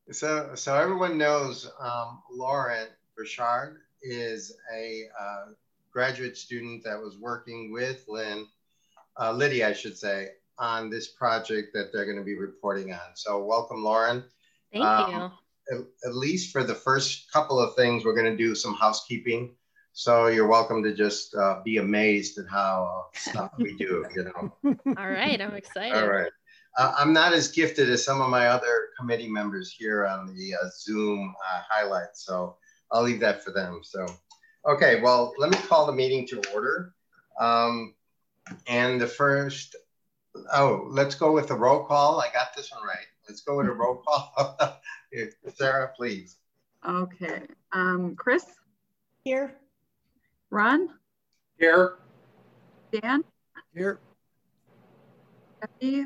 So everyone knows Lauren Burchard is a graduate student that was working with Lydia, I should say, on this project that they're going to be reporting on. So welcome, Lauren. Thank you. At least for the first couple of things, we're going to do some housekeeping. So you're welcome to just be amazed at how stuff we do, you know. All right, I'm excited. All right. I'm not as gifted as some of my other committee members here on the Zoom highlights, so I'll leave that for them. So, okay, well, let me call the meeting to order. And the first, let's go with the roll call. I got this one right. Let's go with a roll call. Sarah, please. Okay. Chris? Here. Ron? Here. Dan? Here. Becky?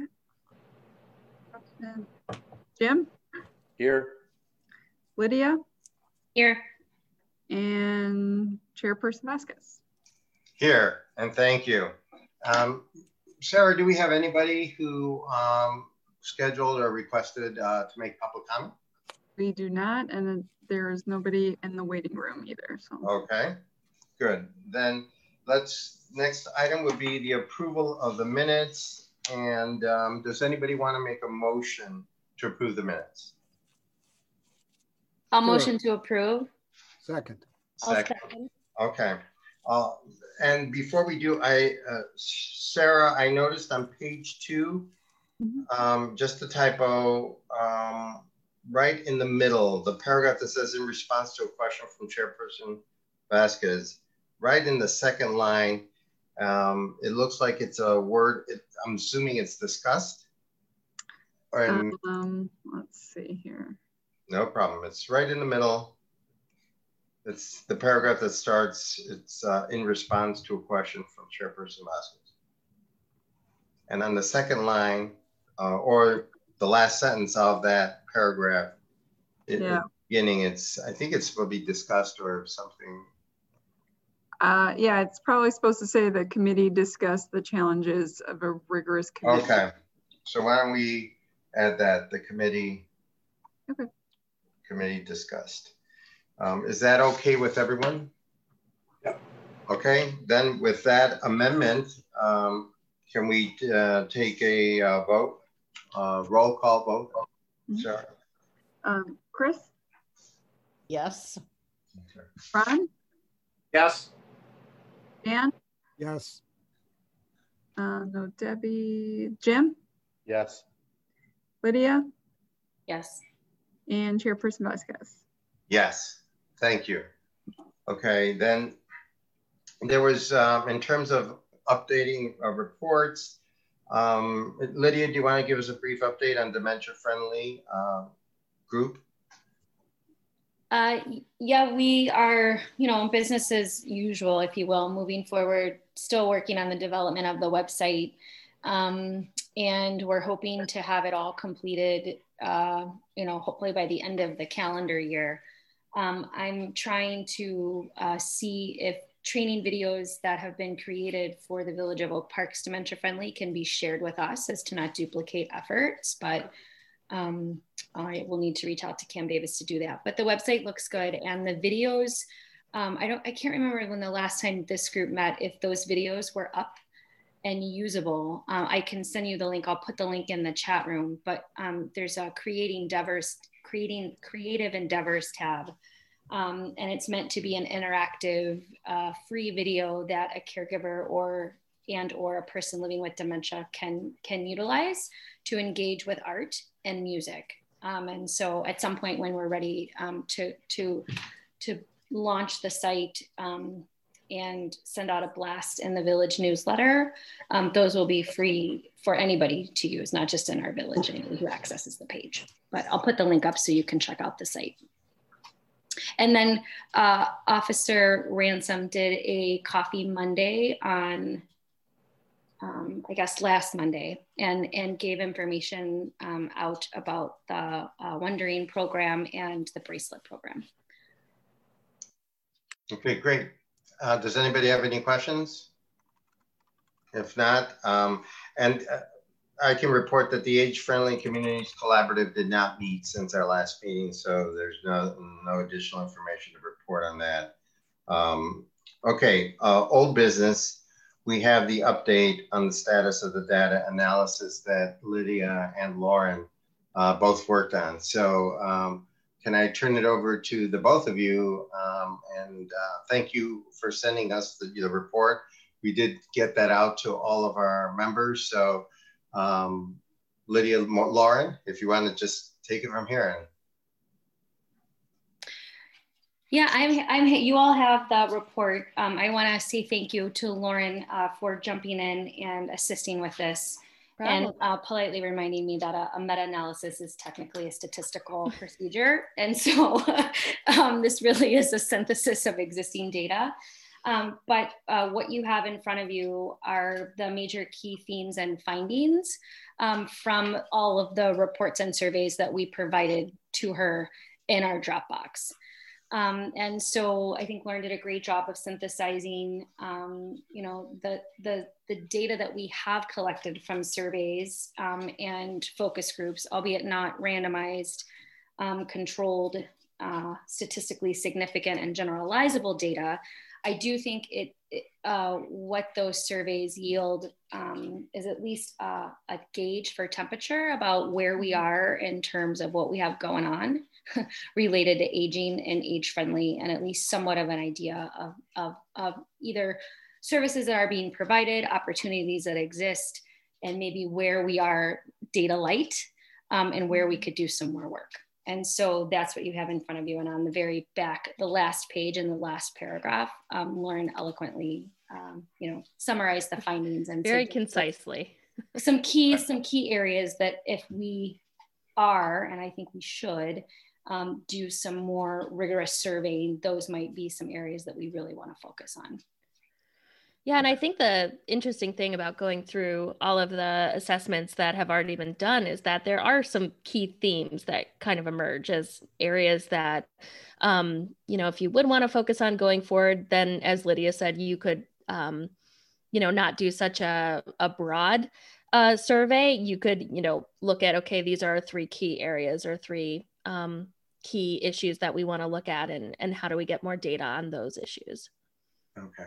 Jim? Here. Lydia? Here. And Chairperson Vasquez? Here, and thank you. Sarah, do we have anybody who scheduled or requested to make public comment? We do not, and there is nobody in the waiting room either. So. Okay, good. Then next item would be the approval of the minutes. And does anybody want to make a motion to approve the minutes? I'll motion to approve. Second. Second. Okay. And before we do, Sarah, I noticed on page 2, just a typo, right in the middle, the paragraph that says in response to a question from Chairperson Vasquez, right in the second line, it looks like it's a word. I'm assuming it's discussed. And let's see here. No problem. It's right in the middle. It's the paragraph that starts. It's in response to a question from Chairperson Vasquez. And on the second line, or the last sentence of that paragraph, at the beginning, I think it's supposed to be discussed or something. Yeah, it's probably supposed to say the committee discussed the challenges of a rigorous committee. Okay, so why don't we add that the committee discussed. Is that okay with everyone? Yep. Okay, then with that amendment, can we take a vote, roll call vote? Sure. Chris? Yes. Okay. Ron? Yes. Dan? Yes. No, Debbie. Jim? Yes. Lydia? Yes. And Chairperson Vasquez? Yes, thank you. Okay, then there was, in terms of updating reports, Lydia, do you want to give us a brief update on Dementia Friendly group? Yeah, we are, business as usual, if you will, moving forward, still working on the development of the website. And we're hoping to have it all completed, hopefully by the end of the calendar year. I'm trying to see if training videos that have been created for the Village of Oak Park's Dementia Friendly can be shared with us as to not duplicate efforts, but I will need to reach out to Cam Davis to do that. But the website looks good, and the videos, I can't remember when the last time this group met, if those videos were up and usable. I can send you the link. I'll put the link in the chat room, but there's a creating creative endeavors tab. And it's meant to be an interactive, free video that a caregiver or a person living with dementia can utilize to engage with art and music. And so at some point when we're ready to launch the site and send out a blast in the village newsletter, those will be free for anybody to use, not just in our village, anybody who accesses the page. But I'll put the link up so you can check out the site. And then Officer Ransom did a Coffee Monday on, I guess, last Monday, and gave information out about the Wondering program and the bracelet program. Okay, great. Does anybody have any questions? If not, and I can report that the Age Friendly Communities Collaborative did not meet since our last meeting, so there's no additional information to report on that. Okay, old business. We have the update on the status of the data analysis that Lydia and Lauren both worked on. So can I turn it over to the both of you? And thank you for sending us the report. We did get that out to all of our members. So Lydia, Lauren, if you want to just take it from here. Yeah, you all have the report. I want to say thank you to Lauren for jumping in and assisting with this. And politely reminding me that a meta-analysis is technically a statistical procedure. And so this really is a synthesis of existing data. But what you have in front of you are the major key themes and findings from all of the reports and surveys that we provided to her in our Dropbox. And so I think Lauren did a great job of synthesizing, the data that we have collected from surveys and focus groups, albeit not randomized, controlled, statistically significant and generalizable data. I do think what those surveys yield is at least a gauge for temperature about where we are in terms of what we have going on related to aging and age friendly, and at least somewhat of an idea of either services that are being provided, opportunities that exist, and maybe where we are data light and where we could do some more work. And so that's what you have in front of you. And on the very back, the last page and the last paragraph, Lauren eloquently, summarized the findings and very concisely. Some key areas that if we are, and I think we should, do some more rigorous surveying, those might be some areas that we really want to focus on. Yeah, and I think the interesting thing about going through all of the assessments that have already been done is that there are some key themes that kind of emerge as areas that, if you would want to focus on going forward, then as Lydia said, you could, not do such a broad survey. You could, look at, okay, these are 3 key areas or 3 key issues that we want to look at, and how do we get more data on those issues? Okay.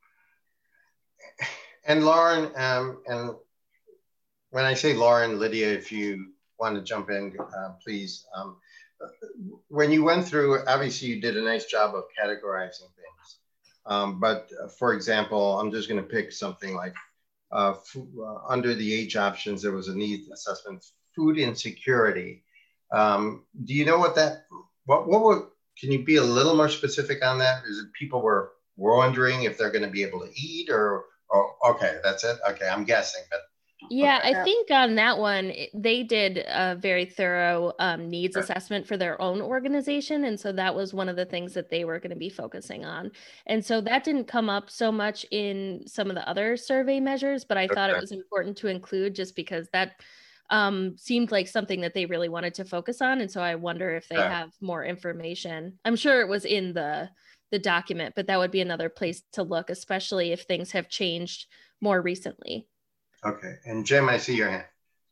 And Lauren, and when I say Lauren, Lydia, if you want to jump in, please. When you went through, obviously you did a nice job of categorizing things. But for example, I'm just going to pick something like under the age options, there was a needs assessment, food insecurity. Do you know can you be a little more specific on that? Is it people were wondering if they're going to be able to eat or okay, that's it. Okay, I'm guessing, but yeah, okay. I think on that one, they did a very thorough needs assessment for their own organization. And so that was one of the things that they were going to be focusing on. And so that didn't come up so much in some of the other survey measures, but I thought it was important to include just because that seemed like something that they really wanted to focus on. And so I wonder if they have more information. I'm sure it was in the document, but that would be another place to look, especially if things have changed more recently. Okay, and Jim, I see your hand.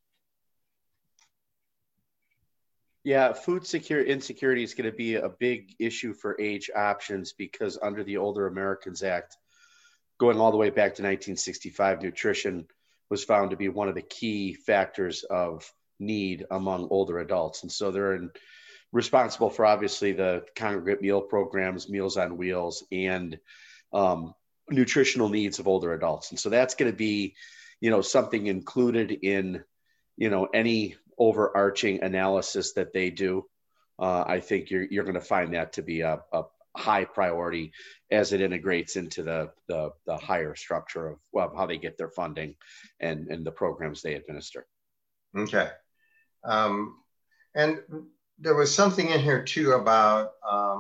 Yeah, food insecurity is going to be a big issue for age options because under the Older Americans Act, going all the way back to 1965, nutrition was found to be one of the key factors of need among older adults. And so they're responsible for obviously the congregate meal programs, Meals on Wheels, and nutritional needs of older adults. And so that's going to be, something included in, any overarching analysis that they do. I think you're going to find that to be a high priority as it integrates into the higher structure of how they get their funding and the programs they administer. Okay. And there was something in here too about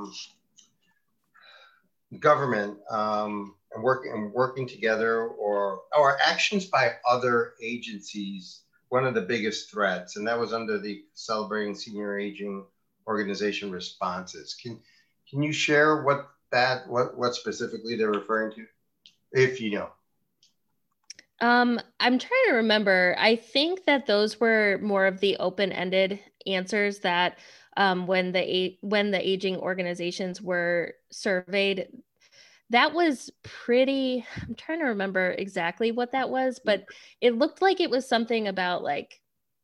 government and working together or actions by other agencies. One of the biggest threats, and that was under the Celebrating Senior Aging Organization responses. Can you share what specifically they're referring to, if you know? I'm trying to remember. I think that those were more of the open-ended answers that when the aging organizations were surveyed, that was pretty, I'm trying to remember exactly what that was, but it looked like it was something about like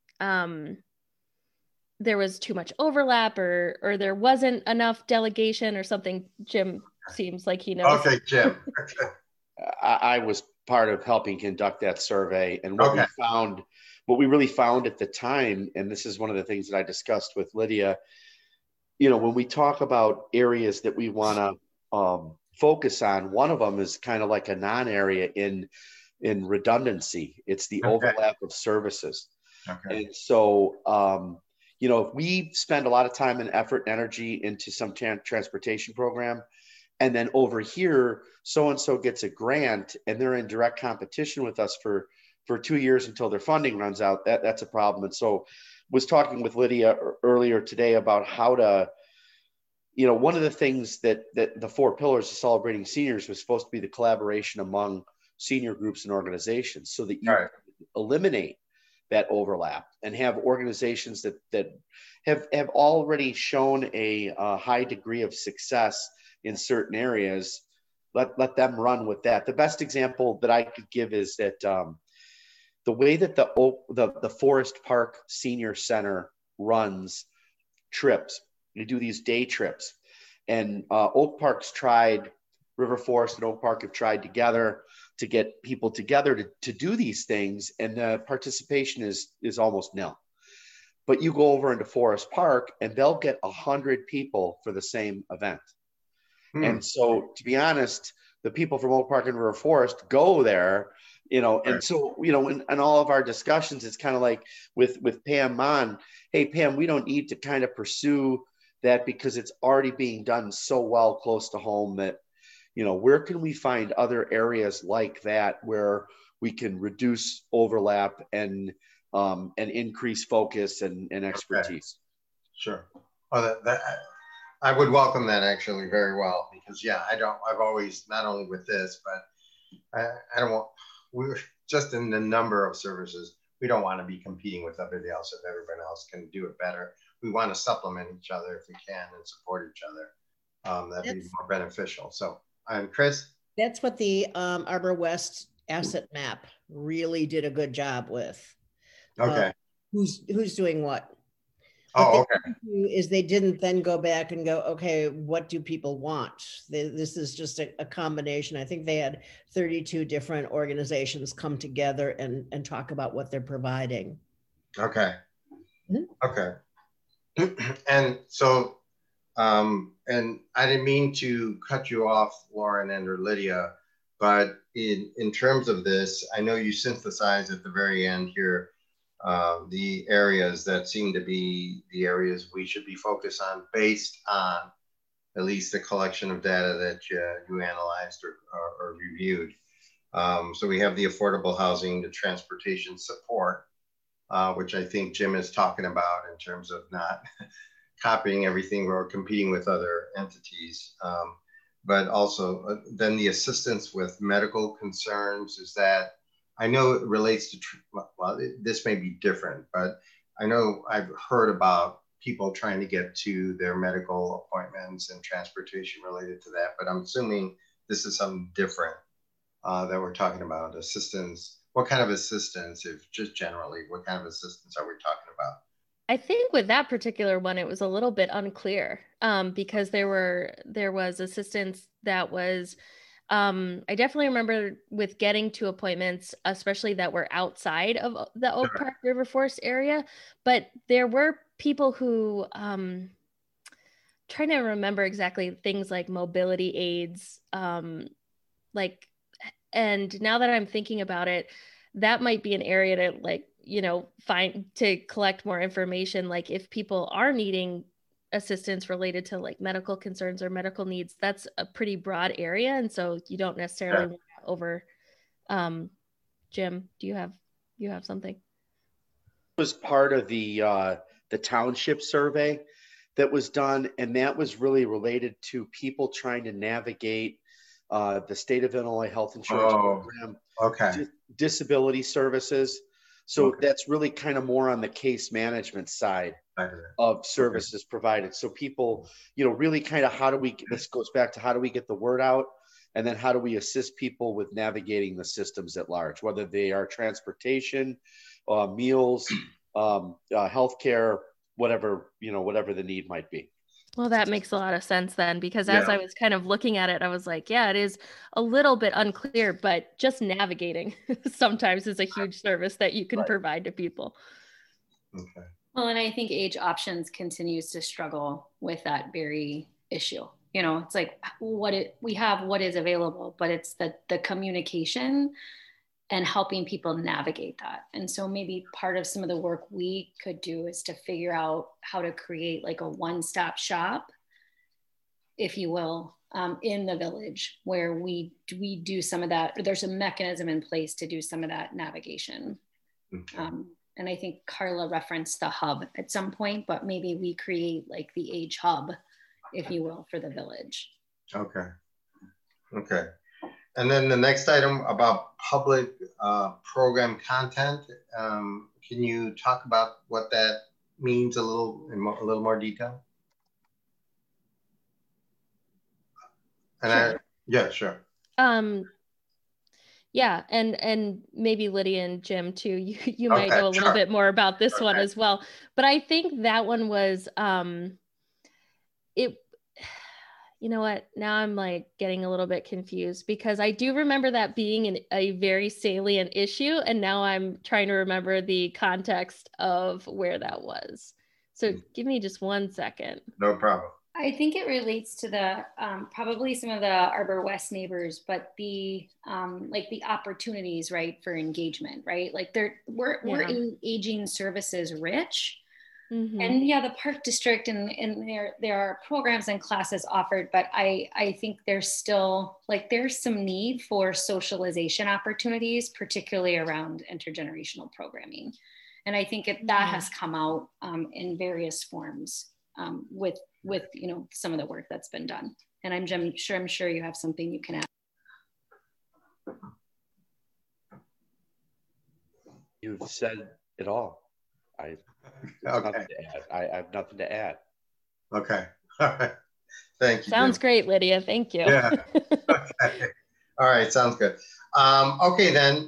there was too much overlap or there wasn't enough delegation or something. Jim seems like he knows. Okay, Jim. I was part of helping conduct that survey, and Okay. what we really found at the time, and this is one of the things that I discussed with Lydia, you know, when we talk about areas that we want to focus on, one of them is kind of like a non-area in redundancy. It's the overlap of services. Okay. And so, you know, if we spend a lot of time and effort and energy into some transportation program, and then over here, so-and-so gets a grant and they're in direct competition with us for 2 years until their funding runs out, that's a problem. And so was talking with Lydia earlier today about how to, you know, one of the things that the 4 pillars of celebrating seniors was supposed to be the collaboration among senior groups and organizations so that you eliminate that overlap and have organizations that have already shown a high degree of success in certain areas. Let them run with that. The best example that I could give is that the way that the Forest Park Senior Center runs trips, you do these day trips, and Oak Park's tried, River Forest and Oak Park have tried together to get people together to do these things, and the participation is almost nil. But you go over into Forest Park and they'll get 100 people for the same event. And so, to be honest, the people from Oak Park and River Forest go there, you know, and so, you know, in all of our discussions, it's kind of like with Pam Mon, hey, Pam, we don't need to kind of pursue that because it's already being done so well close to home that, you know, where can we find other areas like that where we can reduce overlap and increase focus and expertise? Sure. Well, I would welcome that actually very well, because I've always, not only with this, but I don't want, we're just in the number of services. We don't want to be competing with everybody else if everyone else can do it better. We want to supplement each other if we can and support each other. That'd be more beneficial. So I'm Chris. That's what the Arbor West asset map really did a good job with. Okay. Who's doing what? Oh, okay. Is they didn't then go back and go, okay, what do people want? This is just a combination. I think they had 32 different organizations come together and talk about what they're providing. Okay. Okay. And so, and I didn't mean to cut you off, Lauren and or Lydia, but in terms of this, I know you synthesized at the very end here the areas that seem to be the areas we should be focused on based on at least the collection of data that you analyzed or reviewed. So we have the affordable housing, the transportation support, which I think Jim is talking about in terms of not copying everything or competing with other entities. But also then the assistance with medical concerns, is that, I know it relates to, well, this may be different, but I know I've heard about people trying to get to their medical appointments and transportation related to that, but I'm assuming this is something different that we're talking about. Assistance, what kind of assistance, if just generally, what kind of assistance are we talking about? I think with that particular one, it was a little bit unclear because there was assistance that was, I definitely remember with getting to appointments, especially that were outside of the Oak Park River Forest area, but there were people who, trying to remember exactly things like mobility aids, like, and now that I'm thinking about it, that might be an area to, like, you know, to collect more information. Like if people are needing assistance related to like medical concerns or medical needs, that's a pretty broad area. And so you don't necessarily want to over, Jim, do you have something? It was part of the township survey that was done. And that was really related to people trying to navigate the state of Illinois health insurance program, Okay. disability services. So that's really kind of more on the case management side of services provided. So people, really kind of this goes back to how do we get the word out? And then how do we assist people with navigating the systems at large, whether they are transportation, meals, healthcare, whatever the need might be. Well, that makes a lot of sense then, because as I was kind of looking at it, I was like, yeah, it is a little bit unclear, but just navigating sometimes is a huge service that you can provide to people. Okay. Well, and I think Age Options continues to struggle with that very issue. It's like we have what is available, but it's the communication and helping people navigate that. And so maybe part of some of the work we could do is to figure out how to create like a one-stop shop, if you will, in the village where we do some of that. There's a mechanism in place to do some of that navigation. Okay. And I think Carla referenced the hub at some point, but maybe we create like the Age Hub, if you will, for the village. Okay. Okay. And then the next item about public program content. Can you talk about what that means in a little more detail? And sure. Sure. Yeah, and maybe Lydia and Jim too. You might know a little bit more about this one as well. But I think that one was it. You know what? Now I'm like getting a little bit confused because I do remember that being a very salient issue. And now I'm trying to remember the context of where that was. So give me just 1 second. No problem. I think it relates to the, probably some of the Arbor West neighbors, but the, like the opportunities, right, for engagement, right? Like we're in aging services rich. Mm-hmm. And yeah, the Park District and there are programs and classes offered, but I think there's still there's some need for socialization opportunities, particularly around intergenerational programming. And I think that has come out in various forms with some of the work that's been done. And I'm sure you have something you can add. You've said it all. I have nothing to add. Okay. All right. Thank you. Sounds great, Lydia. Thank you. Yeah. Okay. All right. Sounds good. Okay, then.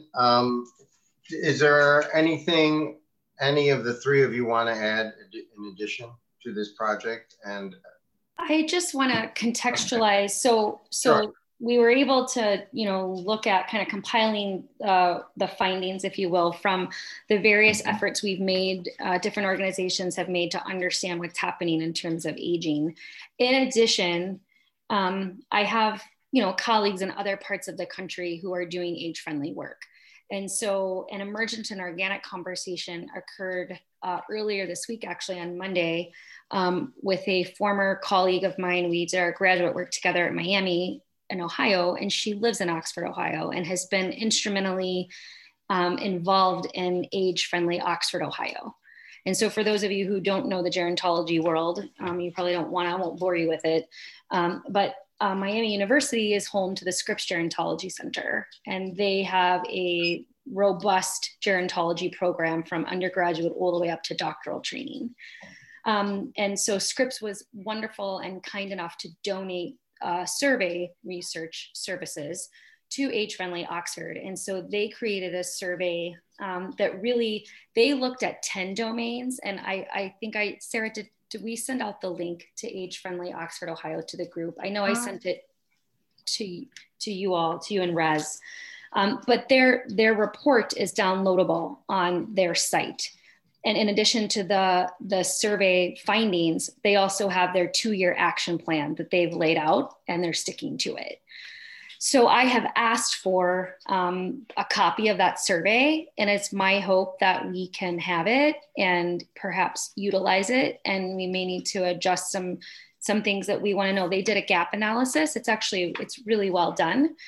Is there anything any of the three of you want to add in addition to this project? And I just want to contextualize. So Sure. We were able to, look at kind of compiling the findings, if you will, from the various efforts we've made, different organizations have made to understand what's happening in terms of aging. In addition, I have, colleagues in other parts of the country who are doing age-friendly work. And so an emergent and organic conversation occurred earlier this week, actually on Monday, with a former colleague of mine. We did our graduate work together at Miami in Ohio, and she lives in Oxford, Ohio, and has been instrumentally involved in age-friendly Oxford, Ohio. And so for those of you who don't know the gerontology world, you probably don't want to, I won't bore you with it, but Miami University is home to the Scripps Gerontology Center, and they have a robust gerontology program from undergraduate all the way up to doctoral training. And so Scripps was wonderful and kind enough to donate survey research services to Age-Friendly Oxford. And so they created a survey that really, they looked at 10 domains. And I think Sarah, did we send out the link to Age-Friendly Oxford, Ohio to the group? I know I sent it to you all, to you and Rez. But their report is downloadable on their site. And in addition to the survey findings, they also have their 2-year action plan that they've laid out, and they're sticking to it. So I have asked for a copy of that survey, and it's my hope that we can have it and perhaps utilize it. And we may need to adjust some things that we want to know. They did a gap analysis. It's really well done.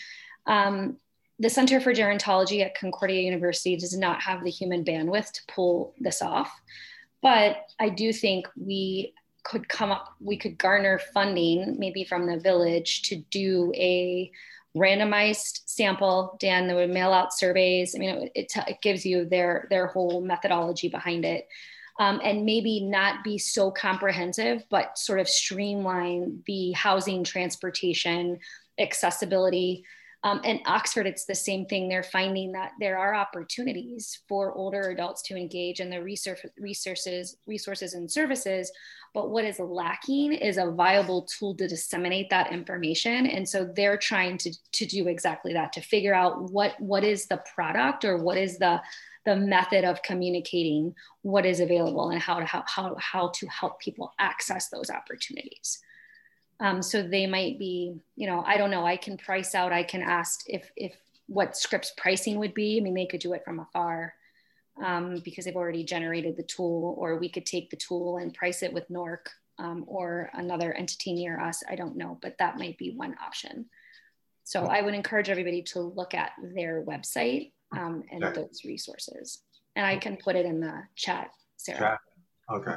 The Center for Gerontology at Concordia University does not have the human bandwidth to pull this off, but I do think we could garner funding maybe from the village to do a randomized sample. Dan, they would mail out surveys. I mean, it gives you their whole methodology behind it. And maybe not be so comprehensive, but sort of streamline the housing, transportation, accessibility. And Oxford, it's the same thing. They're finding that there are opportunities for older adults to engage in the resources and services, but what is lacking is a viable tool to disseminate that information. And so they're trying to do exactly that, to figure out what is the product, or what is the method of communicating what is available, and how to help people access those opportunities. So they might be, I don't know, I can price out, I can ask if what Scripps pricing would be. I mean, they could do it from afar because they've already generated the tool, or we could take the tool and price it with NORC or another entity near us. I don't know, but that might be one option. So I would encourage everybody to look at their website and those resources. And I can put it in the chat, Sarah. Okay.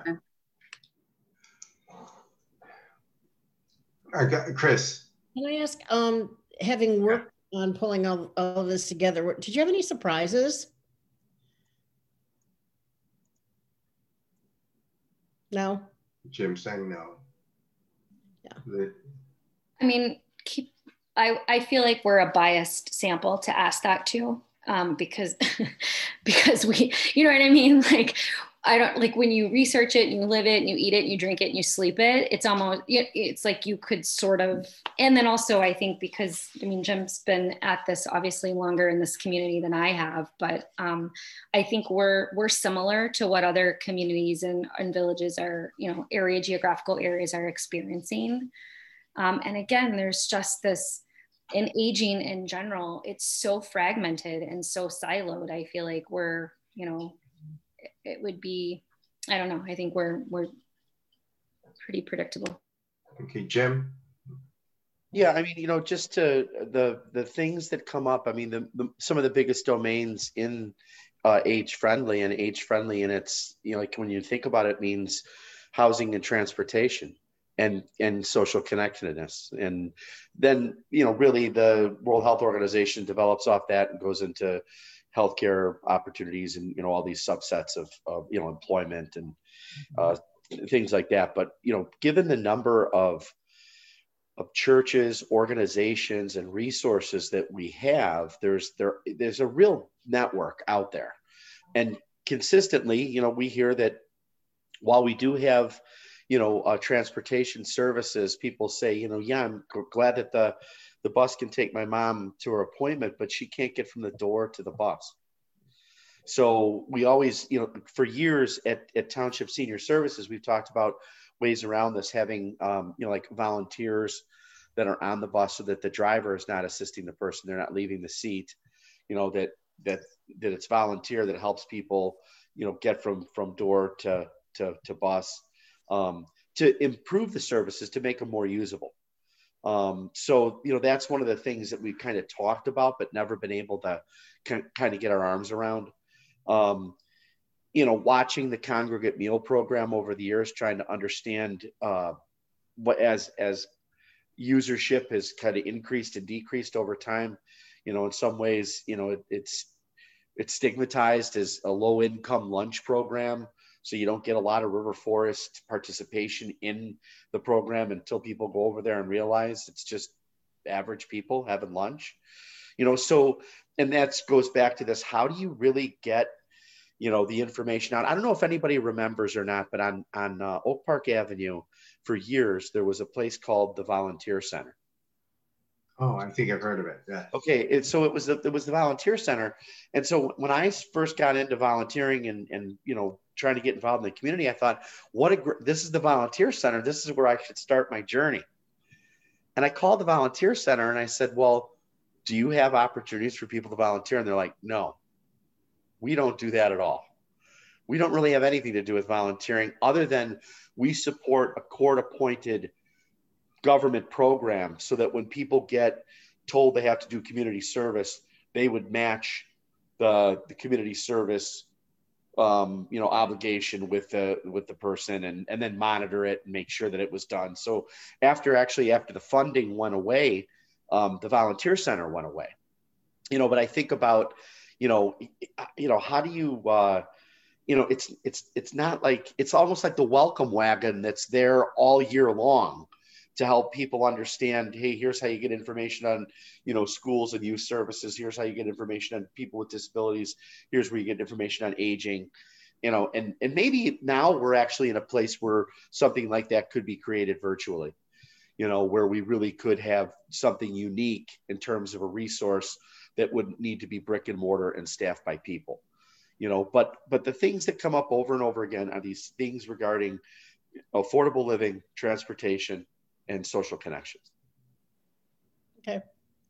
Chris. Can I ask, having worked on pulling all of this together, did you have any surprises? No? Jim saying no. Yeah. I mean, I feel like we're a biased sample to ask that to, because we, you know what I mean? Like, I don't, like, when you research it and you live it and you eat it and you drink it and you sleep it, it's almost, it's like you could sort of, and then also I think because, I mean, Jim's been at this obviously longer in this community than I have, but I think we're similar to what other communities and villages are, geographical areas are experiencing. And again, there's just this, in aging in general, it's so fragmented and so siloed. I feel like we're, it would be, I don't know, I think we're pretty predictable. Okay, Jim. Yeah, I mean, just to the things that come up, I mean, some of the biggest domains in age friendly, and it's, like when you think about it, means housing and transportation and social connectedness. And then, really the World Health Organization develops off that and goes into healthcare opportunities and, all these subsets of employment and things like that. But, given the number of churches, organizations, and resources that we have, there's a real network out there. And consistently, we hear that while we do have, transportation services, people say, yeah, I'm glad that the bus can take my mom to her appointment, but she can't get from the door to the bus. So we always, for years at Township Senior Services, we've talked about ways around this, having, like volunteers that are on the bus so that the driver is not assisting the person. They're not leaving the seat, that it's volunteer that helps people, get from door to bus, to improve the services, to make them more usable. So, that's one of the things that we've kind of talked about, but never been able to kind of get our arms around. Watching the congregate meal program over the years, trying to understand what as usership has kind of increased and decreased over time. In some ways, it's stigmatized as a low income lunch program. So you don't get a lot of River Forest participation in the program until people go over there and realize it's just average people having lunch, so, and that goes back to this, how do you really get, the information out? I don't know if anybody remembers or not, but on Oak Park Avenue for years, there was a place called the Volunteer Center. Oh, I think I've heard of it. Yeah. Okay. It was the Volunteer Center. And so when I first got into volunteering and trying to get involved in the community, I thought, this is the Volunteer Center. This is where I should start my journey. And I called the Volunteer Center and I said, well, do you have opportunities for people to volunteer? And they're like, no, we don't do that at all. We don't really have anything to do with volunteering other than we support a court-appointed government program so that when people get told they have to do community service, they would match the community service obligation with the person and then monitor it and make sure that it was done. So after the funding went away the volunteer center went away. But I think about, how do you, it's not like, it's almost like the welcome wagon that's there all year long to help people understand, hey, here's how you get information on, schools and youth services. Here's how you get information on people with disabilities. Here's where you get information on aging, and maybe now we're actually in a place where something like that could be created virtually, where we really could have something unique in terms of a resource that would need to be brick and mortar and staffed by people, but the things that come up over and over again are these things regarding affordable living, transportation, and social connections. Okay.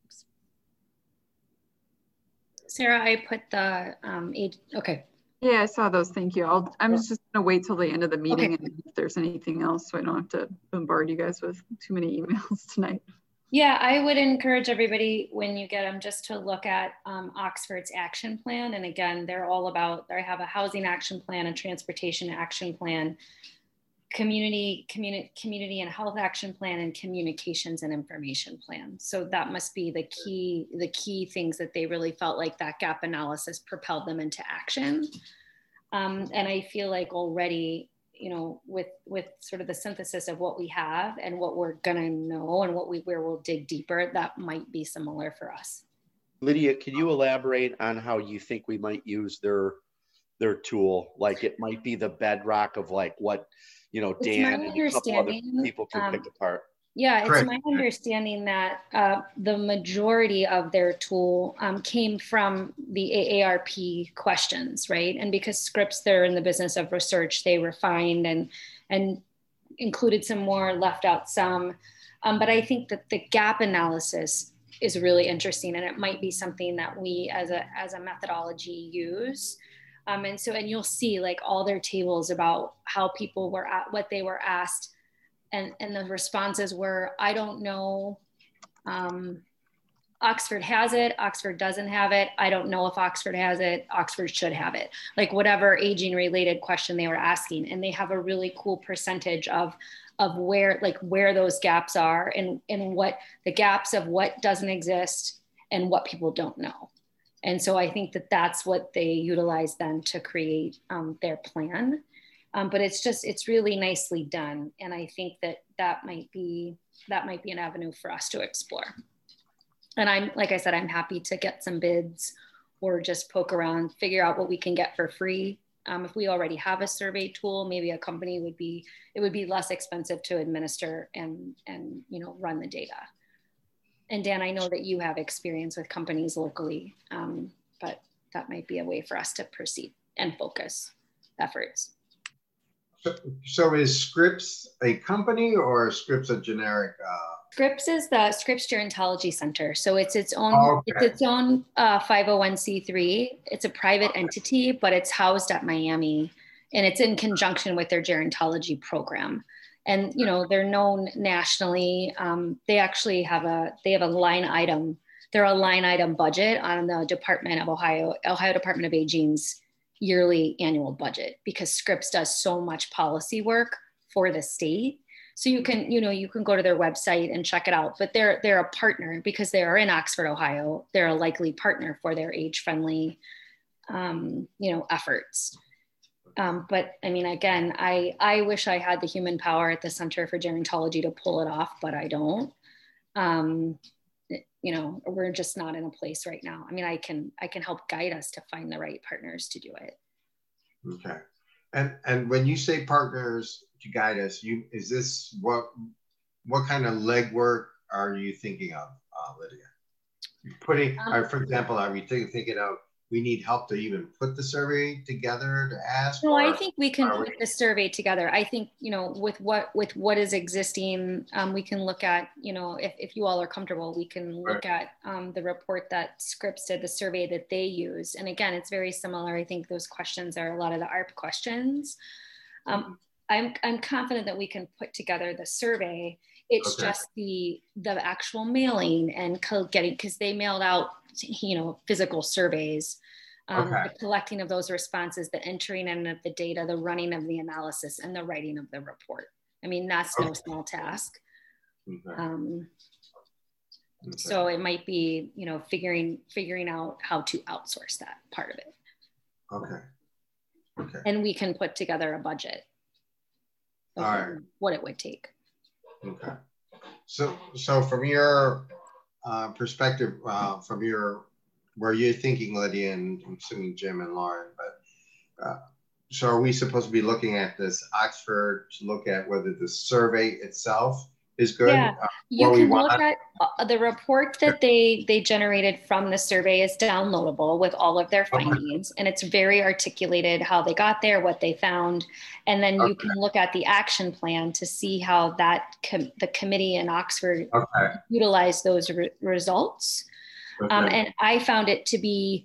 Sarah, I put the age. Okay. Yeah, I saw those. Thank you. I'm just gonna wait till the end of the meeting, Okay. and if there's anything else, so I don't have to bombard you guys with too many emails tonight. Yeah, I would encourage everybody when you get them just to look at Oxford's action plan. And again, they're all about, they have a housing action plan, a transportation action plan, community and health action plan, and communications and information plan. So that must be the key things that they really felt like that gap analysis propelled them into action. And I feel like already, with sort of the synthesis of what we have and what we're gonna know and where we'll dig deeper, that might be similar for us. Lydia, can you elaborate on how you think we might use their tool? Like it might be the bedrock of like what, Dan and a couple other people can pick apart. Yeah, it's Correct. my understanding that the majority of their tool came from the AARP questions, right? And because Scripps, they're in the business of research, they refined and included some more, left out some. But I think that the gap analysis is really interesting, and it might be something that we as a methodology use. And you'll see like all their tables about how people were at what they were asked. And the responses were, I don't know, Oxford has it, Oxford doesn't have it, I don't know if Oxford has it, Oxford should have it. Like whatever aging related question they were asking. And they have a really cool percentage of where those gaps are and what the gaps of what doesn't exist and what people don't know. And so I think that that's what they utilize then to create their plan. But it's really nicely done. And I think that might be an avenue for us to explore. And like I said, I'm happy to get some bids or just poke around, figure out what we can get for free. If we already have a survey tool, maybe a company would be less expensive to administer and run the data. And Dan, I know that you have experience with companies locally, but that might be a way for us to proceed and focus efforts. So is Scripps a company or is Scripps a generic? Scripps is the Scripps Gerontology Center. So it's its own, Okay. it's its own 501c3. It's a private entity, but it's housed at Miami, and it's in conjunction with their gerontology program. And they're known nationally. They actually have a line item. They're a line item budget on the Ohio Department of Aging's yearly annual budget, because Scripps does so much policy work for the state. So you can go to their website and check it out, but they're a partner because they are in Oxford, Ohio. They're a likely partner for their age-friendly, efforts. But I mean, again, I wish I had the human power at the Center for Gerontology to pull it off, but I don't. We're just not in a place right now. I mean, I can help guide us to find the right partners to do it. Okay. And when you say partners to guide us, is this what kind of legwork are you thinking of, Lydia? For example, are we thinking of we need help to even put the survey together to ask? No, I think we can put the survey together. I think, with what is existing, we can look at, if you all are comfortable, we can look at the report that Scripps did, the survey that they use. And again, it's very similar. I think those questions are a lot of the ARP questions. I'm confident that we can put together the survey. It's just the actual mailing and getting, because they mailed out, physical surveys, the collecting of those responses, the entering in of the data, the running of the analysis, and the writing of the report. I mean, that's no small task. Okay. So it might be, you know, figuring out how to outsource that part of it. Okay. Okay. And we can put together a budget of All right. what it would take. Okay. So from your perspective, from your where you're thinking, Lydia, and I'm assuming Jim and Lauren, but so are we supposed to be looking at this Oxford to look at whether the survey itself is good? Yeah, you can look at the report that they generated from the survey is downloadable with all of their findings, and it's very articulated how they got there, what they found, and then you can look at the action plan to see how that the committee in Oxford utilized those results. And I found it to be,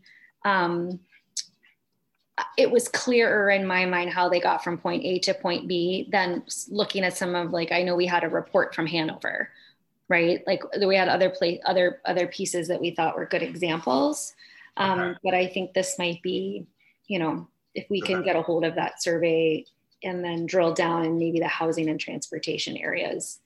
it was clearer in my mind how they got from point A to point B than looking at some of, like, I know we had a report from Hanover, right? Like we had other pieces that we thought were good examples. But I think this might be, you know, if we can get a hold of that survey and then drill down in maybe the housing and transportation areas.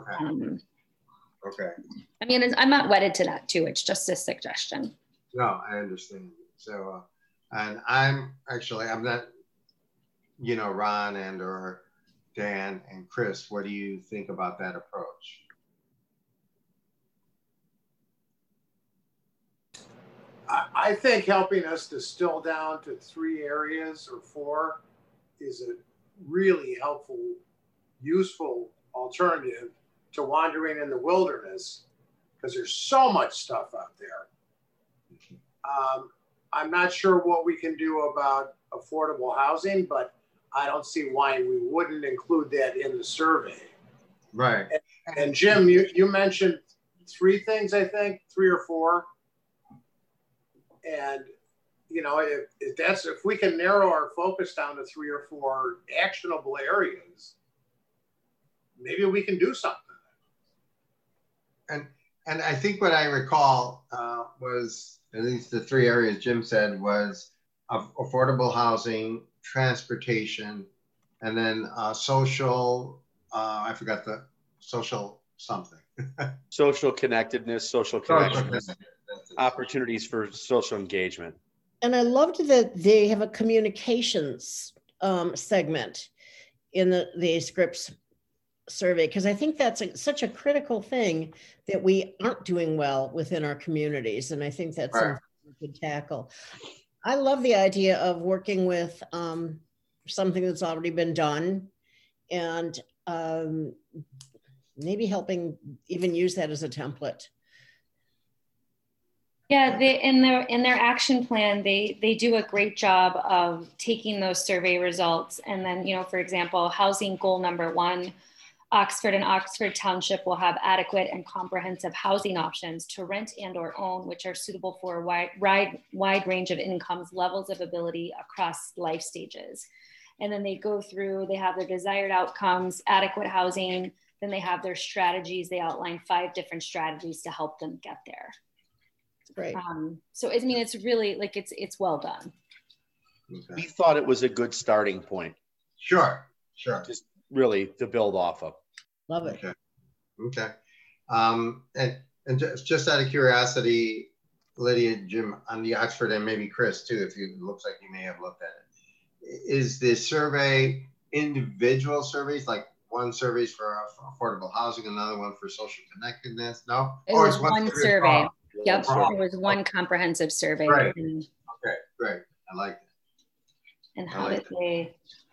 Okay. I mean, I'm not wedded to that too. It's just a suggestion. No, I understand. So, and I'm not, you know, Ron and or Dan and Chris, what do you think about that approach? I think helping us distill down to 3 areas or 4 is a really helpful, useful alternative to wandering in the wilderness, because there's so much stuff out there. I'm not sure what we can do about affordable housing, but I don't see why we wouldn't include that in the survey. Right. And Jim, you mentioned 3 things, I think, 3 or 4. And, you know, if we can narrow our focus down to 3 or 4 actionable areas, maybe we can do something. And I think what I recall was, at least the 3 areas Jim said, was affordable housing, transportation, and then social, I forgot the social something. Social connectedness, social connections, opportunities for social engagement. And I loved that they have a communications segment in the Scripps survey, because I think that's such a critical thing that we aren't doing well within our communities. And I think that's something we could tackle. I love the idea of working with something that's already been done, and maybe helping even use that as a template. Yeah, in their action plan, they do a great job of taking those survey results. And then, you know, for example, housing goal number 1, Oxford and Oxford Township will have adequate and comprehensive housing options to rent and or own, which are suitable for a wide range of incomes, levels of ability across life stages. And then they go through, they have their desired outcomes, adequate housing, then they have their strategies. They outline 5 different strategies to help them get there. Great. So, I mean, it's really, like, it's well done. We thought it was a good starting point. Sure. Just really to build off of. Love it. Okay. And just out of curiosity, Lydia, Jim, on the Oxford, and maybe Chris too, if it looks like you may have looked at it, is the survey individual surveys, like one survey's for affordable housing, another one for social connectedness? No? It was one survey. Yep, it was one comprehensive survey. Right. And, okay, great. I like it. And how did they?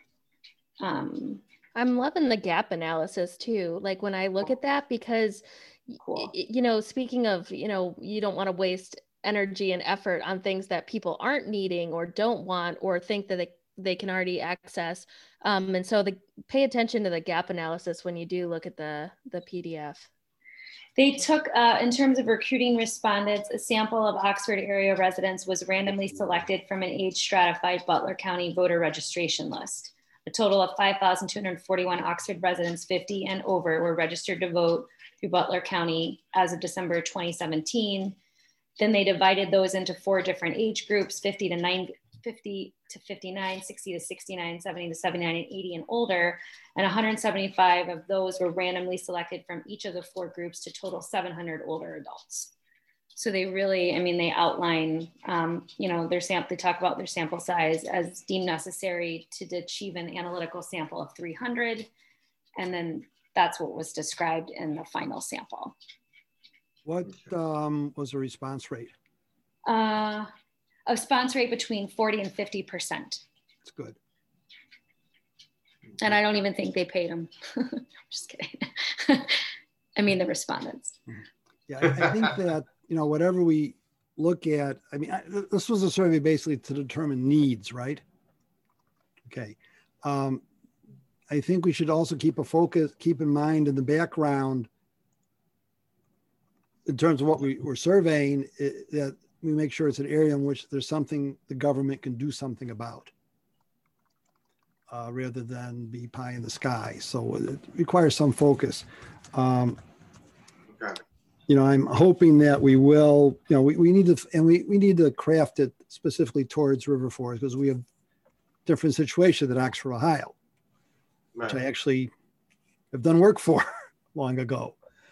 I'm loving the gap analysis too. Like when I look at that, because, you know, speaking of, you know, you don't want to waste energy and effort on things that people aren't needing or don't want or think that they can already access. And so pay attention to the gap analysis when you do look at the PDF. They took, in terms of recruiting respondents, a sample of Oxford area residents was randomly selected from an age stratified Butler County voter registration list. A total of 5,241 Oxford residents 50 and over were registered to vote through Butler County as of December 2017. Then they divided those into 4 different age groups, 50 50 to 59, 60 to 69, 70 to 79, and 80 and older. And 175 of those were randomly selected from each of the 4 groups to total 700 older adults. So they really, I mean, they outline, you know, their sample, they talk about their sample size as deemed necessary to achieve an analytical sample of 300. And then that's what was described in the final sample. What was the response rate? A response rate between 40 and 50%. That's good. And I don't even think they paid them. Just kidding. I mean, the respondents. Yeah, I think that, you know, whatever we look at, I mean, this was a survey basically to determine needs, right? Okay. I think we should also keep in mind in the background, in terms of what we're surveying, that we make sure it's an area in which there's something the government can do something about, rather than be pie in the sky. So it requires some focus. Okay. You know, I'm hoping that we will, you know, we need to, and we need to craft it specifically towards River Forest, because we have different situation than Oxford, Ohio, which I actually have done work for long ago.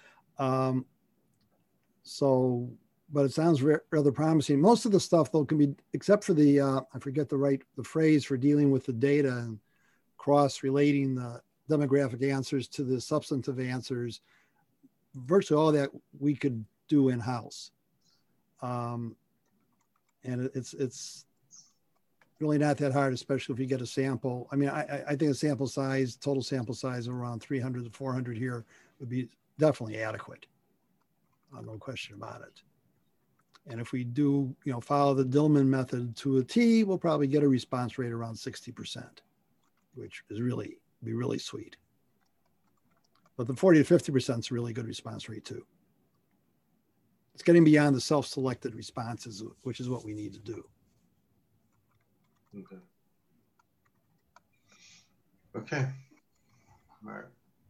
So, but it sounds rather promising. Most of the stuff though can be, except for the, I forget the phrase for dealing with the data and cross-relating the demographic answers to the substantive answers, virtually all that we could do in-house. And it's really not that hard, especially if you get a sample. I mean, I think a sample size, total sample size of around 300 to 400 here would be definitely adequate. No question about it. And if we do, you know, follow the Dillman method to a T, we'll probably get a response rate around 60%, which is be really sweet. But the 40 to 50% is a really good response rate too. It's getting beyond the self-selected responses, which is what we need to do. Okay. Okay. All right.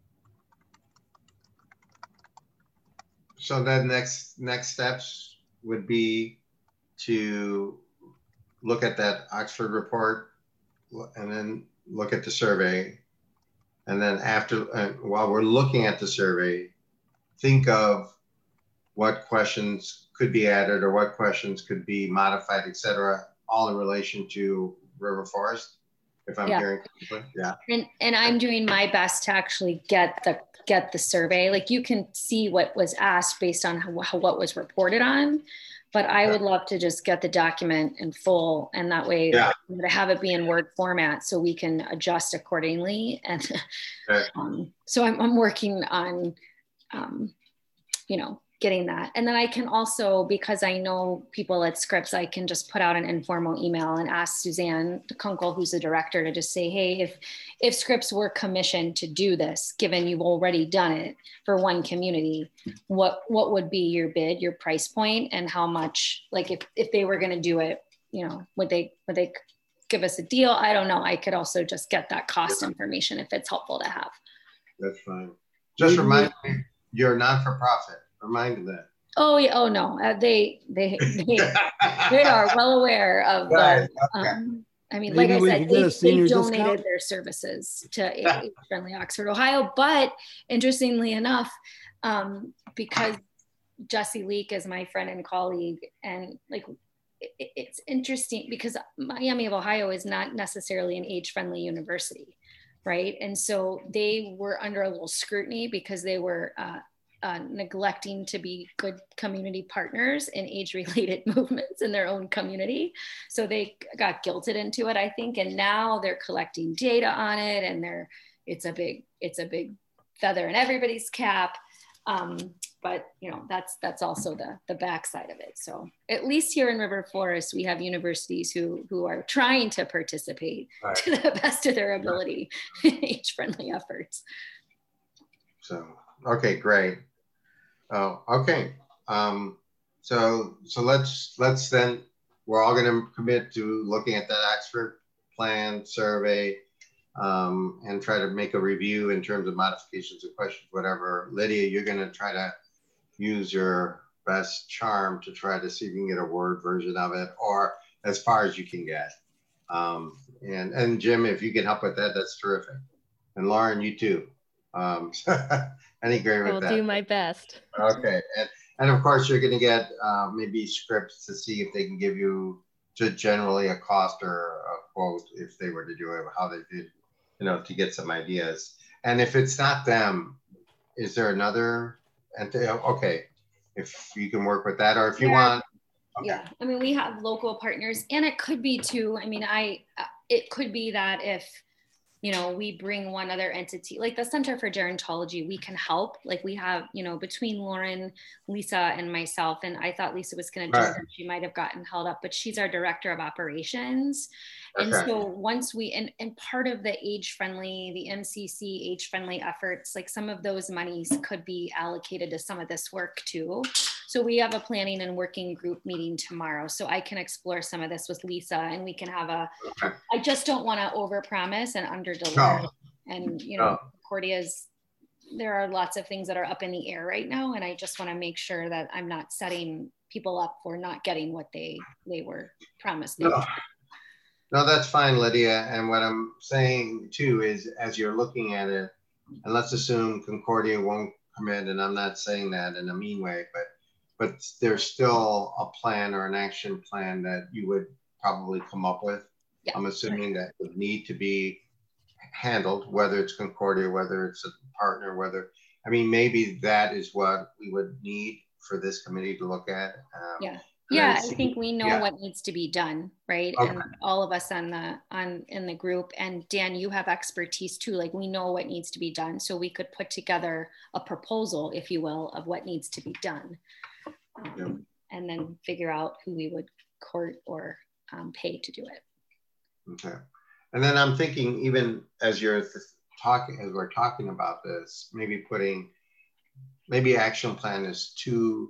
So then next steps would be to look at that Oxford report and then look at the survey. And then while we're looking at the survey, think of what questions could be added or what questions could be modified, et cetera, all in relation to River Forest, if I'm hearing correctly. Yeah. And I'm doing my best to actually get the survey. Like, you can see what was asked based on what was reported on, but I would love to just get the document in full, and that way to have it be in Word format so we can adjust accordingly. And so I'm working on, you know, getting that. And then I can also, because I know people at Scripps, I can just put out an informal email and ask Suzanne Kunkel, who's the director, to just say, hey, if Scripps were commissioned to do this, given you've already done it for one community, what would be your bid, your price point, and how much, like if they were going to do it, you know, would they give us a deal? I don't know. I could also just get that cost information if it's helpful to have. That's fine. Just remind me, you're not-for-profit. Remind them that. Oh yeah. Oh no. They are well aware of the. I mean, maybe like I said, they donated their services to Age Friendly Oxford, Ohio. But interestingly enough, because Jesse Leak is my friend and colleague, and like it's interesting because Miami of Ohio is not necessarily an age-friendly university, right? And so they were under a little scrutiny because they were. Neglecting to be good community partners in age-related movements in their own community. So they got guilted into it, I think, and now they're collecting data on it, and it's a big feather in everybody's cap. But you know, that's also the backside of it. So at least here in River Forest, we have universities who are trying to participate to the best of their ability in age-friendly efforts. So okay, great. Oh, okay. So let's then, we're all going to commit to looking at that Oxford plan survey, and try to make a review in terms of modifications of questions, whatever. Lydia, you're going to try to use your best charm to try to see if you can get a Word version of it, or as far as you can get. And Jim, if you can help with that, that's terrific. And Lauren, you too. I agree with that. I will do my best. Okay, and of course you're going to get maybe scripts to see if they can give you just generally a cost or a quote if they were to do it, how they did, you know, to get some ideas. And if it's not them, is there another entity? Okay, if you can work with that, or if you want. Okay. Yeah, I mean, we have local partners, and it could be too. I mean, it could be that if, you know, we bring one other entity, like the Center for Gerontology, we can help. Like we have, you know, between Lauren, Lisa, and myself, and I thought Lisa was going to do it. She might have gotten held up, but she's our director of operations. And so once we, and part of the age-friendly, the MCC age-friendly efforts, like some of those monies could be allocated to some of this work too. So we have a planning and working group meeting tomorrow. So I can explore some of this with Lisa, and we can have a, I just don't want to overpromise and underdeliver. No. And, you know, Concordia's, there are lots of things that are up in the air right now. And I just want to make sure that I'm not setting people up for not getting what they were promised. No, that's fine, Lydia. And what I'm saying too is, as you're looking at it, and let's assume Concordia won't commit, and I'm not saying that in a mean way, but there's still a plan or an action plan that you would probably come up with. Yeah. I'm assuming that would need to be handled, whether it's Concordia, whether it's a partner, whether, I mean, maybe that is what we would need for this committee to look at. Yeah, I think we know what needs to be done, right? Okay. And all of us in the group, and Dan, you have expertise too. Like we know what needs to be done, so we could put together a proposal, if you will, of what needs to be done, and then figure out who we would court or pay to do it. Okay, and then I'm thinking, even as you're talking, as we're talking about this, maybe action plan is too.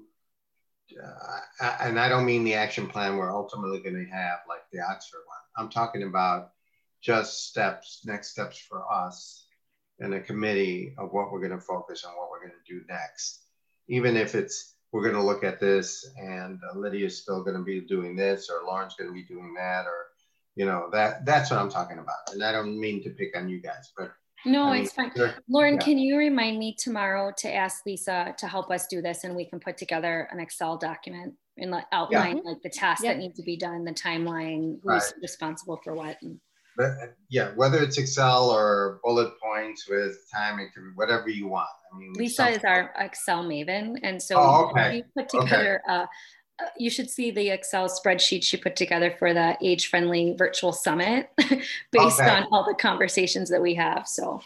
And I don't mean the action plan we're ultimately going to have like the Oxford one. I'm talking about just next steps for us in a committee of what we're going to focus on, what we're going to do next. Even if it's, we're going to look at this and Lydia's still going to be doing this, or Lauren's going to be doing that, or, you know, that's what I'm talking about. And I don't mean to pick on you guys, but no, it's fine. Lauren, can you remind me tomorrow to ask Lisa to help us do this, and we can put together an Excel document and outline like the tasks that need to be done, the timeline, who's responsible for what. But whether it's Excel or bullet points with time, whatever you want. I mean, Lisa is our Excel maven, and so we put together you should see the Excel spreadsheet she put together for the age-friendly virtual summit based on all the conversations that we have. So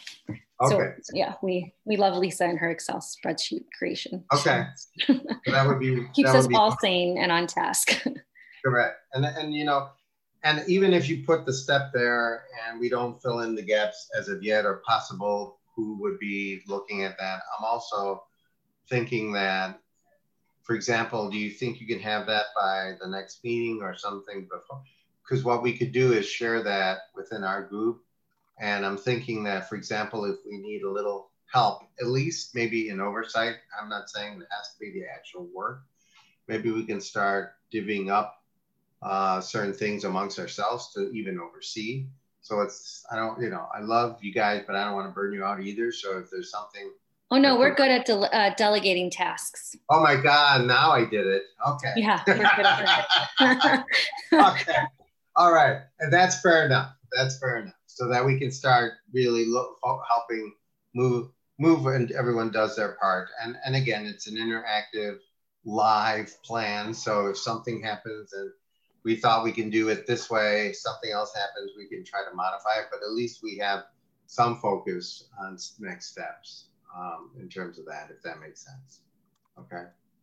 yeah, we love Lisa and her Excel spreadsheet creation. Okay. That would be keeps us all sane and on task. Correct. And you know, and even if you put the step there and we don't fill in the gaps as of yet, or possible who would be looking at that, I'm also thinking that, for example, do you think you can have that by the next meeting or something before? Because what we could do is share that within our group. And I'm thinking that, for example, if we need a little help, at least maybe in oversight, I'm not saying it has to be the actual work. Maybe we can start divvying up certain things amongst ourselves to even oversee. So it's, I don't, you know, I love you guys, but I don't want to burn you out either. So if there's something. Oh no, we're good at delegating tasks. Oh my God, now I did it. Okay. Yeah, we're good at that. Okay. All right. And that's fair enough. That's fair enough. So that we can start really helping move and everyone does their part. And again, it's an interactive live plan. So if something happens and we thought we can do it this way, something else happens, we can try to modify it, but at least we have some focus on next steps. In terms of that, if that makes sense. Okay.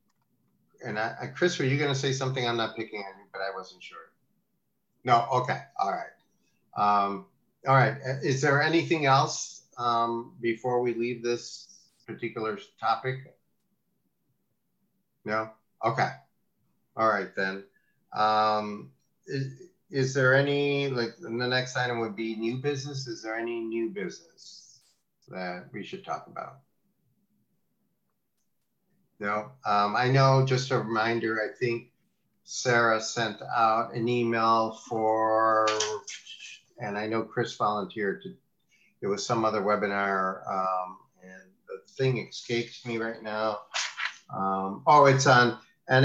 And Chris, were you going to say something? I'm not picking on you, but I wasn't sure. No. Okay. All right. All right. Is there anything else before we leave this particular topic? No. Okay. All right then. Is there any, like, the next item would be new business? Is there any new business that we should talk about? No, I know, just a reminder, I think Sarah sent out an email for and I know Chris volunteered to, there was some other webinar, and the thing escapes me right now. Oh, it's on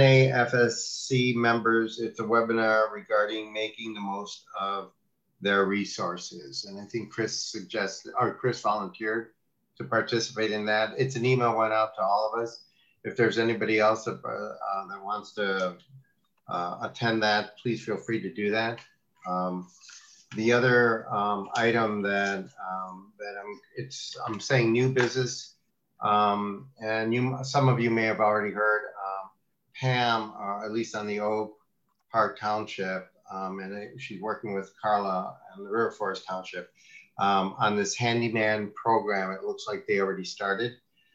NAFSC members. It's a webinar regarding making the most of their resources. And I think Chris suggested, or Chris volunteered to participate in that. It's an email went out to all of us. If there's anybody else that wants to attend that, please feel free to do that. The other item that I'm saying new business, and some of you may have already heard Pam, at least on the Oak Park Township, and she's working with Carla and the River Forest Township on this handyman program. It looks like they already started.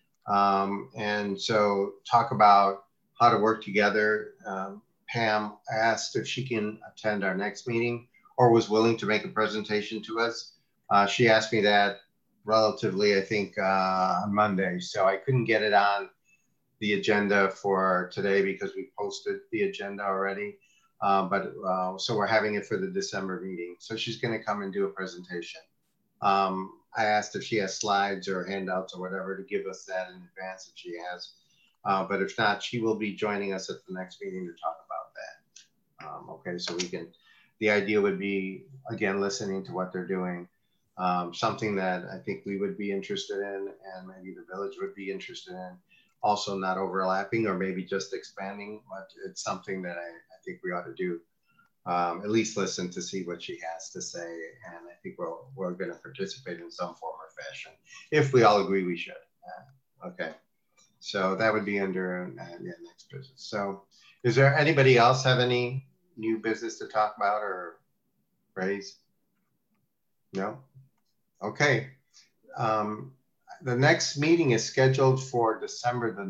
And so talk about how to work together. Pam asked if she can attend our next meeting or was willing to make a presentation to us. She asked me that relatively, I think, on Monday. So I couldn't get it on the agenda for today because we posted the agenda already. So we're having it for the December meeting. So she's going to come and do a presentation. I asked if she has slides or handouts or whatever to give us that in advance if she has. But if not, she will be joining us at the next meeting to talk about that. Okay, so we can, the idea would be, again, listening to what they're doing. Something that I think we would be interested in and maybe the village would be interested in. Also not overlapping or maybe just expanding, but it's something that I think we ought to do. At least listen to see what she has to say. And I think we're going to participate in some form or fashion if we all agree we should. Okay. So that would be under next business. So is there anybody else have any new business to talk about or raise? No? Okay. The next meeting is scheduled for December the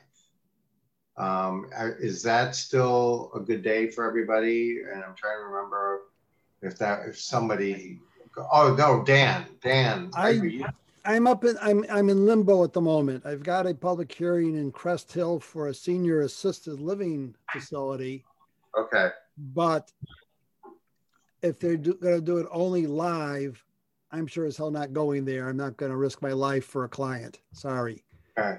9th. Is that still a good day for everybody? And I'm trying to remember if somebody, oh no, Dan. I'm in limbo at the moment. I've got a public hearing in Crest Hill for a senior assisted living facility. Okay. But if they're going to do it only live, I'm sure as hell not going there. I'm not going to risk my life for a client. Sorry. Okay.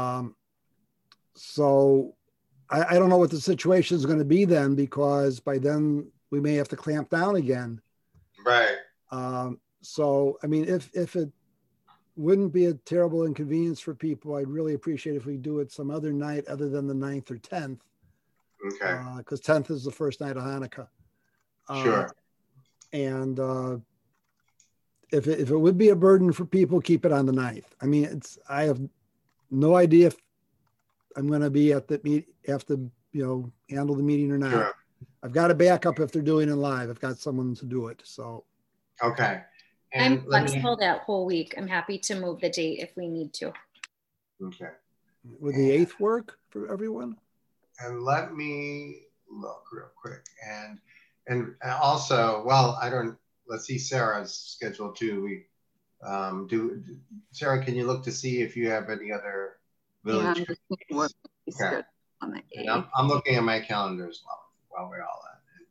So I don't know what the situation is going to be then, because by then we may have to clamp down again. Right. So, I mean, if it wouldn't be a terrible inconvenience for people, I'd really appreciate if we do it some other night other than the 9th or 10th. Okay. Because 10th is the first night of Hanukkah. Sure. And if it would be a burden for people, keep it on the 9th. I mean, I have no idea if I'm going to be at the meet, have to, handle the meeting or not. Sure. I've got a backup if they're doing it live. I've got someone to do it. So. Okay. And And I'm flexible that whole week. I'm happy to move the date if we need to. Okay. Would the 8th work for everyone? And let me look real quick. And also, well, let's see Sarah's schedule too. Sarah, can you look to see if you have any other village? Yeah, okay. On the 8th. And I'm looking at my calendar as well while we're all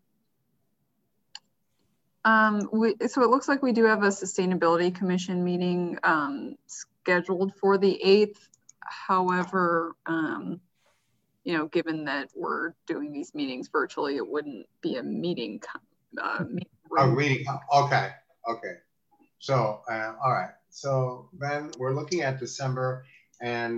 at it. So it looks like we do have a Sustainability Commission meeting scheduled for the 8th. However, given that we're doing these meetings virtually, it wouldn't be a meeting. Meeting. Okay. So, all right. So then we're looking at December and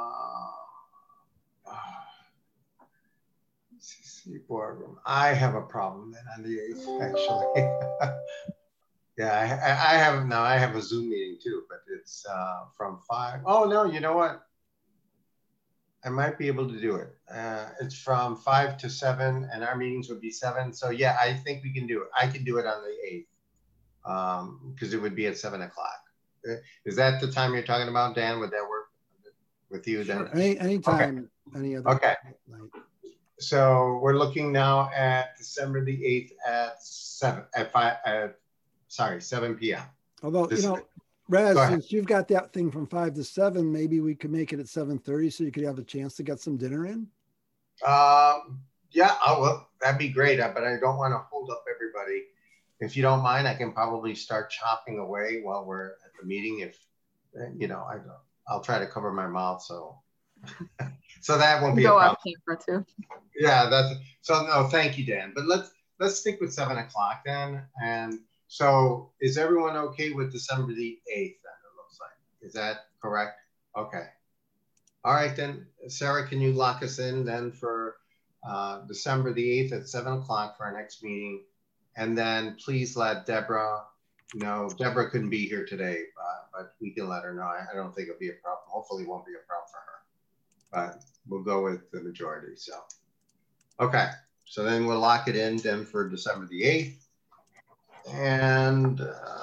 boardroom. I have a problem then on the 8th, actually. Yeah, I have a Zoom meeting too, but it's from 5. Oh no, you know what? I might be able to do it. It's from 5 to 7 and our meetings would be 7. So yeah, I think we can do it. I can do it on the 8th because it would be at 7 o'clock. Is that the time you're talking about, Dan? Would that work with you then? Sure. Anytime, okay. Any other okay. night. So we're looking now at December the 8th at 7 p.m. Although, Raz, since you've got that thing from 5 to 7, maybe we could make it at 7:30 so you could have a chance to get some dinner in. Yeah, well, that'd be great, but I don't want to hold up everybody. if you don't mind, I can probably start chopping away while we're at the meeting. If, you know, I'll try to cover my mouth. So, so that won't be a Go problem. off camera too. Yeah, that's, so no, thank you, Dan. But let's stick with 7 o'clock then. And so is everyone okay with December the 8th then, it looks like? Is that correct? Okay. All right then, Sarah, can you lock us in then for December the 8th at 7 o'clock for our next meeting? And then please let Deborah know. Deborah couldn't be here today, but we can let her know. I don't think it'll be a problem. Hopefully it won't be a problem for her, but we'll go with the majority. So, okay. So then we'll lock it in then for December the 8th. And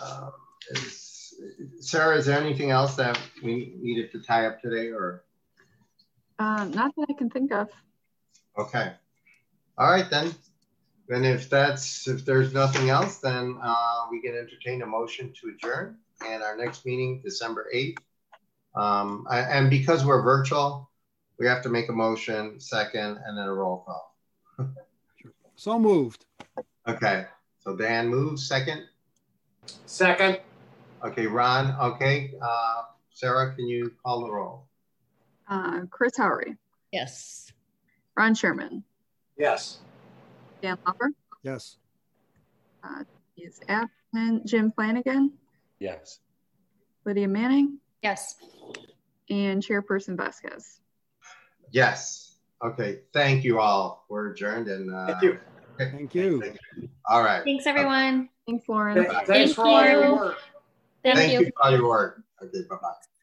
Sarah, is there anything else that we needed to tie up today or? Not that I can think of. Okay. All right then. Then if there's nothing else, then we can entertain a motion to adjourn. And our next meeting, December 8th. And because we're virtual, we have to make a motion, second, and then a roll call. So moved. Okay. So Dan moves, second. Second. Okay, Ron. Okay. Sarah, can you call the roll? Chris Howery, Yes. Ron Sherman, Yes. Dan Lopper, Yes. he's absent. Jim Flanagan, Yes. Lydia Manning, Yes. and Chairperson Vasquez. Yes. Okay. Thank you all. We're adjourned and Thank you. Thank you. All right. Thanks, everyone. Thanks, Lauren. Thanks for all your work. Thank you. For all your work. Okay. Bye-bye.